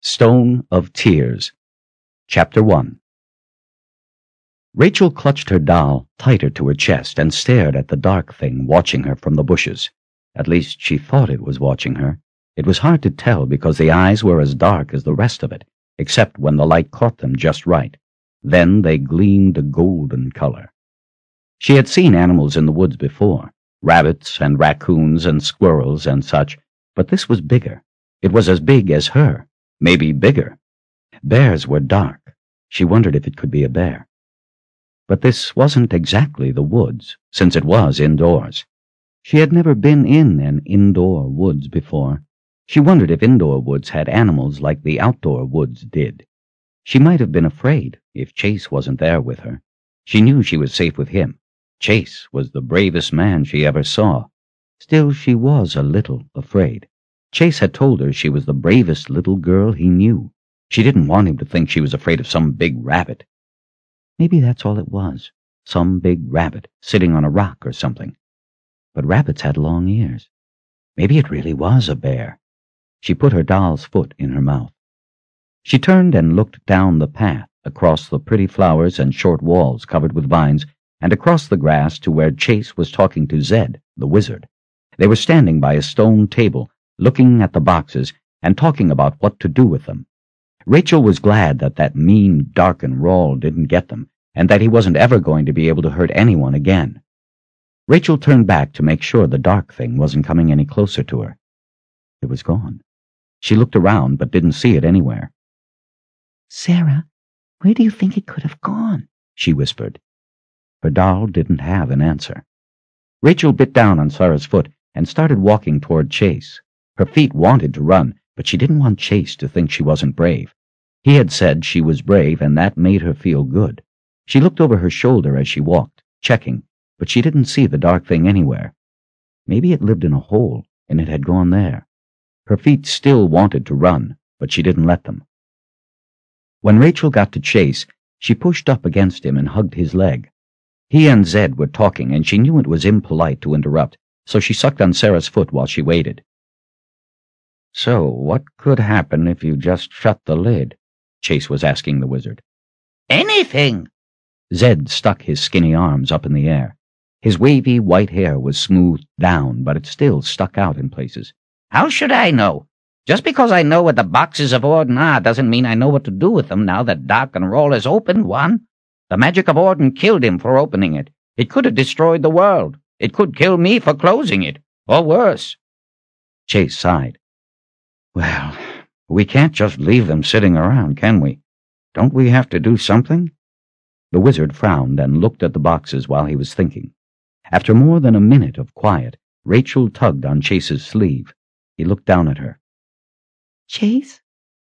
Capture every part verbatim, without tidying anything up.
Stone of Tears, Chapter one. Rachel clutched her doll tighter to her chest and stared at the dark thing watching her from the bushes. At least she thought it was watching her. It was hard to tell because the eyes were as dark as the rest of it, except when the light caught them just right. Then they gleamed a golden color. She had seen animals in the woods before, rabbits and raccoons and squirrels and such, but this was bigger. It was as big as her. Maybe bigger. Bears were dark. She wondered if it could be a bear. But this wasn't exactly the woods, since it was indoors. She had never been in an indoor woods before. She wondered if indoor woods had animals like the outdoor woods did. She might have been afraid if Chase wasn't there with her. She knew she was safe with him. Chase was the bravest man she ever saw. Still, she was a little afraid. Chase had told her she was the bravest little girl he knew. She didn't want him to think she was afraid of some big rabbit. Maybe that's all it was, some big rabbit sitting on a rock or something. But rabbits had long ears. Maybe it really was a bear. She put her doll's foot in her mouth. She turned and looked down the path, across the pretty flowers and short walls covered with vines, and across the grass to where Chase was talking to Zed, the wizard. They were standing by a stone table, looking at the boxes and talking about what to do with them. Rachel was glad that that mean Dark-and-Rawl didn't get them, and that he wasn't ever going to be able to hurt anyone again. Rachel turned back to make sure the dark thing wasn't coming any closer to her. It was gone. She looked around but didn't see it anywhere. "Sarah, where do you think it could have gone?" she whispered. Her doll didn't have an answer. Rachel bit down on Sarah's foot and started walking toward Chase. Her feet wanted to run, but she didn't want Chase to think she wasn't brave. He had said she was brave, and that made her feel good. She looked over her shoulder as she walked, checking, but she didn't see the dark thing anywhere. Maybe it lived in a hole, and it had gone there. Her feet still wanted to run, but she didn't let them. When Rachel got to Chase, she pushed up against him and hugged his leg. He and Zed were talking, and she knew it was impolite to interrupt, so she sucked on Sarah's foot while she waited. "So, what could happen if you just shut the lid?" Chase was asking the wizard. "Anything!" Zed stuck his skinny arms up in the air. His wavy white hair was smoothed down, but it still stuck out in places. "How should I know? Just because I know what the boxes of Orden are doesn't mean I know what to do with them now that Dark-and-Rawl has opened one. The magic of Orden killed him for opening it. It could have destroyed the world. It could kill me for closing it, or worse." Chase sighed. "Well, we can't just leave them sitting around, can we? Don't we have to do something?" The wizard frowned and looked at the boxes while he was thinking. After more than a minute of quiet, Rachel tugged on Chase's sleeve. He looked down at her. "Chase?"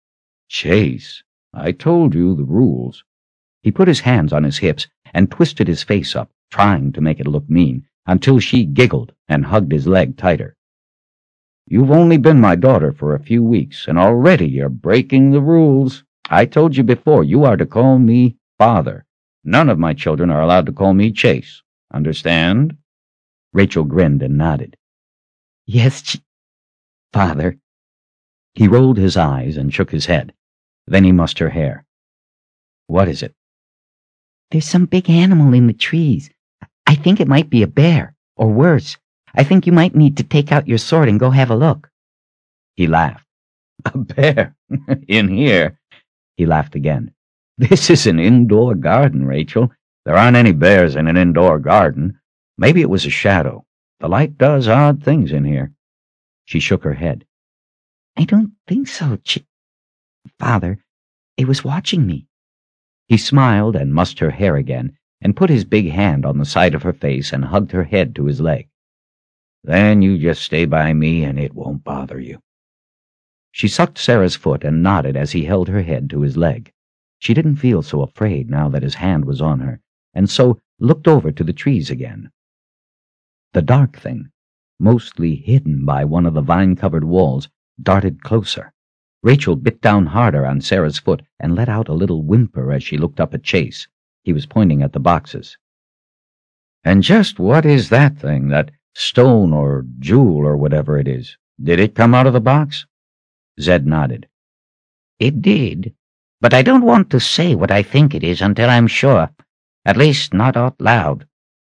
"Chase, I told you the rules." He put his hands on his hips and twisted his face up, trying to make it look mean, until she giggled and hugged his leg tighter. "You've only been my daughter for a few weeks, and already you're breaking the rules. I told you before, you are to call me Father. None of my children are allowed to call me Chase. Understand?" Rachel grinned and nodded. "Yes, Ch- Father." He rolled his eyes and shook his head. Then he mussed her hair. "What is it?" "There's some big animal in the trees. I think it might be a bear, or worse. I think you might need to take out your sword and go have a look." He laughed. "A bear? In here?" He laughed again. "This is an indoor garden, Rachel. There aren't any bears in an indoor garden. Maybe it was a shadow. The light does odd things in here." She shook her head. "I don't think so, Ch- Father. It was watching me." He smiled and mussed her hair again, and put his big hand on the side of her face and hugged her head to his leg. "Then you just stay by me and it won't bother you." She sucked Sarah's foot and nodded as he held her head to his leg. She didn't feel so afraid now that his hand was on her, and so looked over to the trees again. The dark thing, mostly hidden by one of the vine-covered walls, darted closer. Rachel bit down harder on Sarah's foot and let out a little whimper as she looked up at Chase. He was pointing at the boxes. "And just what is that thing, that stone or jewel or whatever it is? Did it come out of the box?" Zed nodded. It did. But I don't want to say what I think it is until I'm sure. At least not out loud.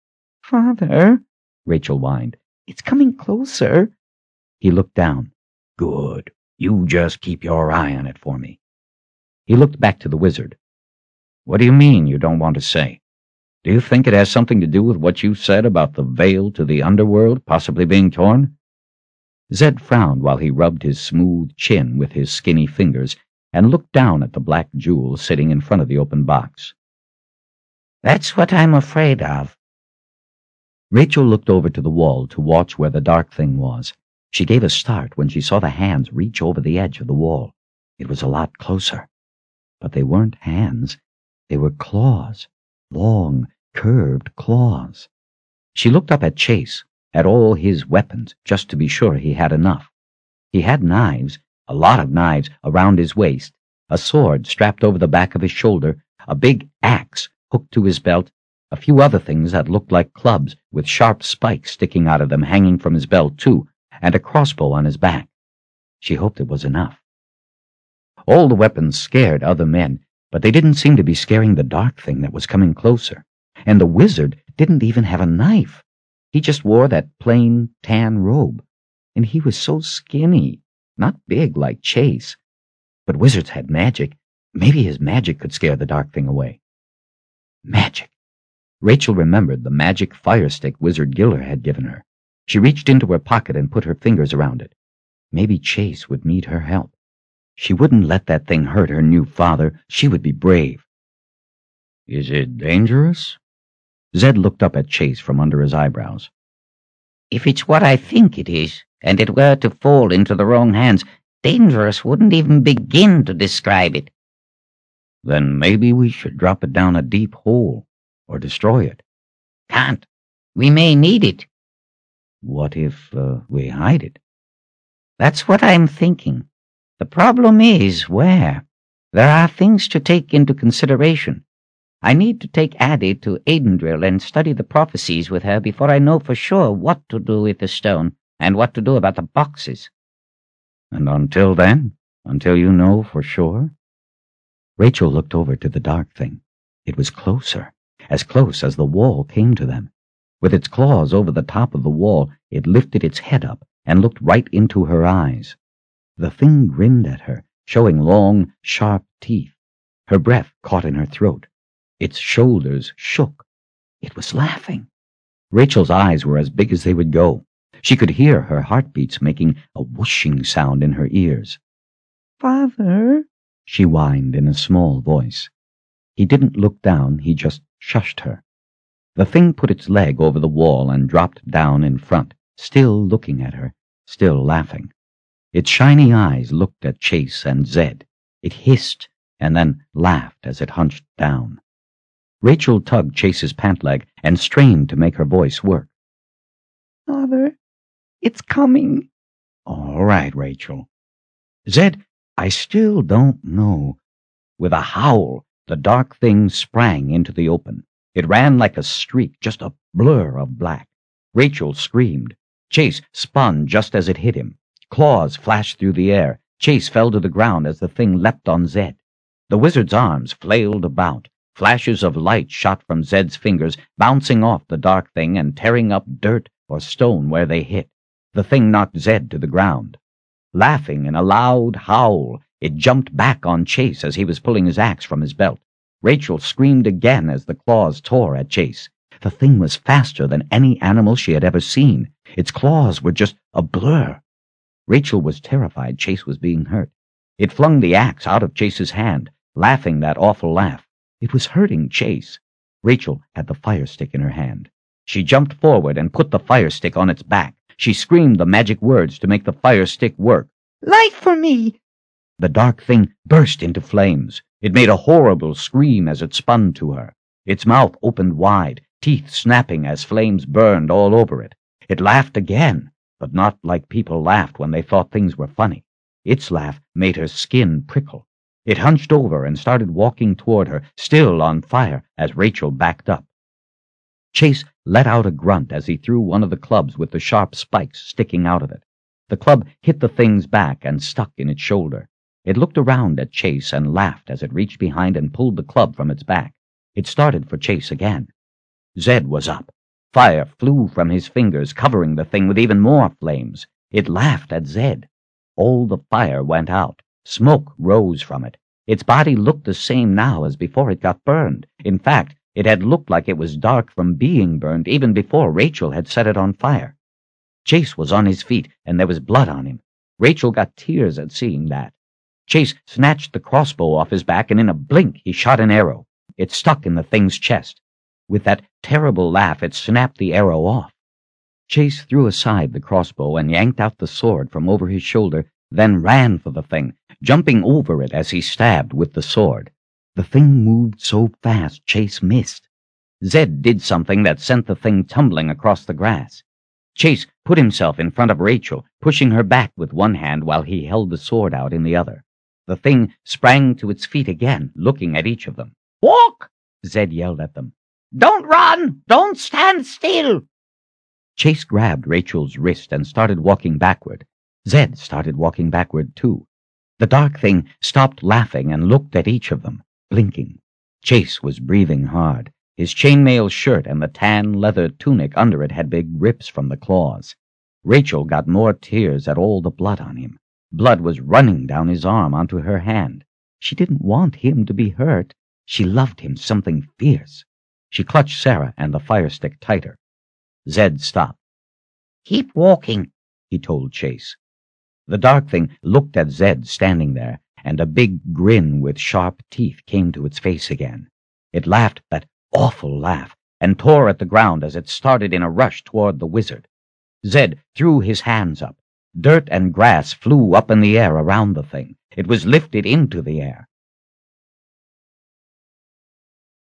Father, Rachel whined. It's coming closer. He looked down. Good. You just keep your eye on it for me. He looked back to the wizard. What do you mean you don't want to say? Do you think it has something to do with what you said about the veil to the underworld possibly being torn? Zed frowned while he rubbed his smooth chin with his skinny fingers and looked down at the black jewel sitting in front of the open box. That's what I'm afraid of. Rachel looked over to the wall to watch where the dark thing was. She gave a start when she saw the hands reach over the edge of the wall. It was a lot closer. But they weren't hands. They were claws. Long, curved claws. She looked up at Chase, at all his weapons, just to be sure he had enough. He had knives, a lot of knives, around his waist, a sword strapped over the back of his shoulder, a big axe hooked to his belt, a few other things that looked like clubs with sharp spikes sticking out of them hanging from his belt, too, and a crossbow on his back. She hoped it was enough. All the weapons scared other men, but they didn't seem to be scaring the dark thing that was coming closer. And the wizard didn't even have a knife. He just wore that plain tan robe. And he was so skinny, not big like Chase. But wizards had magic. Maybe his magic could scare the dark thing away. Magic. Rachel remembered the magic fire stick Wizard Giller had given her. She reached into her pocket and put her fingers around it. Maybe Chase would need her help. She wouldn't let that thing hurt her new father. She would be brave. Is it dangerous? Zed looked up at Chase from under his eyebrows. If it's what I think it is, and it were to fall into the wrong hands, dangerous wouldn't even begin to describe it. Then maybe we should drop it down a deep hole, or destroy it. Can't. We may need it. What if uh, we hide it? That's what I'm thinking. The problem is where. There are things to take into consideration. I need to take Addie to Aidendrill and study the prophecies with her before I know for sure what to do with the stone and what to do about the boxes. And until then? Until you know for sure? Rachel looked over to the dark thing. It was closer, as close as the wall came to them. With its claws over the top of the wall, it lifted its head up and looked right into her eyes. The thing grinned at her, showing long, sharp teeth. Her breath caught in her throat. Its shoulders shook. It was laughing. Rachel's eyes were as big as they would go. She could hear her heartbeats making a whooshing sound in her ears. Father, she whined in a small voice. He didn't look down, he just shushed her. The thing put its leg over the wall and dropped down in front, still looking at her, still laughing. Its shiny eyes looked at Chase and Zed. It hissed and then laughed as it hunched down. Rachel tugged Chase's pant leg and strained to make her voice work. Father, it's coming. All right, Rachel. Zed, I still don't know. With a howl, the dark thing sprang into the open. It ran like a streak, just a blur of black. Rachel screamed. Chase spun just as it hit him. Claws flashed through the air. Chase fell to the ground as the thing leapt on Zed. The wizard's arms flailed about. Flashes of light shot from Zed's fingers, bouncing off the dark thing and tearing up dirt or stone where they hit. The thing knocked Zed to the ground. Laughing in a loud howl, it jumped back on Chase as he was pulling his axe from his belt. Rachel screamed again as the claws tore at Chase. The thing was faster than any animal she had ever seen. Its claws were just a blur. Rachel was terrified Chase was being hurt. It flung the axe out of Chase's hand, laughing that awful laugh. It was hurting Chase. Rachel had the fire stick in her hand. She jumped forward and put the fire stick on its back. She screamed the magic words to make the fire stick work. Light for me! The dark thing burst into flames. It made a horrible scream as it spun to her. Its mouth opened wide, teeth snapping as flames burned all over it. It laughed again, but not like people laughed when they thought things were funny. Its laugh made her skin prickle. It hunched over and started walking toward her, still on fire, as Rachel backed up. Chase let out a grunt as he threw one of the clubs with the sharp spikes sticking out of it. The club hit the thing's back and stuck in its shoulder. It looked around at Chase and laughed as it reached behind and pulled the club from its back. It started for Chase again. Zed was up. Fire flew from his fingers, covering the thing with even more flames. It laughed at Zed. All the fire went out. Smoke rose from it. Its body looked the same now as before it got burned. In fact, it had looked like it was dark from being burned even before Rachel had set it on fire. Chase was on his feet, and there was blood on him. Rachel got tears at seeing that. Chase snatched the crossbow off his back, and in a blink he shot an arrow. It stuck in the thing's chest. With that terrible laugh, it snapped the arrow off. Chase threw aside the crossbow and yanked out the sword from over his shoulder, then ran for the thing, jumping over it as he stabbed with the sword. The thing moved so fast Chase missed. Zed did something that sent the thing tumbling across the grass. Chase put himself in front of Rachel, pushing her back with one hand while he held the sword out in the other. The thing sprang to its feet again, looking at each of them. "Walk!" Zed yelled at them. "Don't run! Don't stand still!" Chase grabbed Rachel's wrist and started walking backward. Zed started walking backward, too. The dark thing stopped laughing and looked at each of them, blinking. Chase was breathing hard. His chainmail shirt and the tan leather tunic under it had big rips from the claws. Rachel got more tears at all the blood on him. Blood was running down his arm onto her hand. She didn't want him to be hurt. She loved him something fierce. She clutched Sarah and the fire stick tighter. Zed stopped. "Keep walking," he told Chase. The dark thing looked at Zed standing there, and a big grin with sharp teeth came to its face again. It laughed that awful laugh and tore at the ground as it started in a rush toward the wizard. Zed threw his hands up. Dirt and grass flew up in the air around the thing. It was lifted into the air.